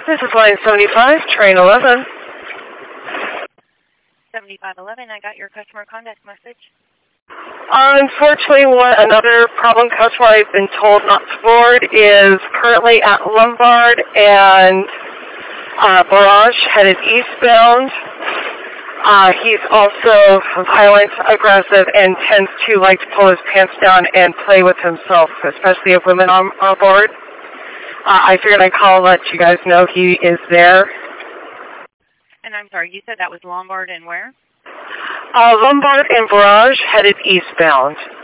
This is line 75, train 11. 7511, I got your customer contact message. Unfortunately, another problem customer I've been told not to board is currently at Lombard and Barrage, headed eastbound. He's also violent, aggressive, and tends to like to pull his pants down and play with himself, especially if women are on board. I figured I'd call and let you guys know he is there. And I'm sorry, you said that was Lombard and where? Lombard and Barrage, headed eastbound.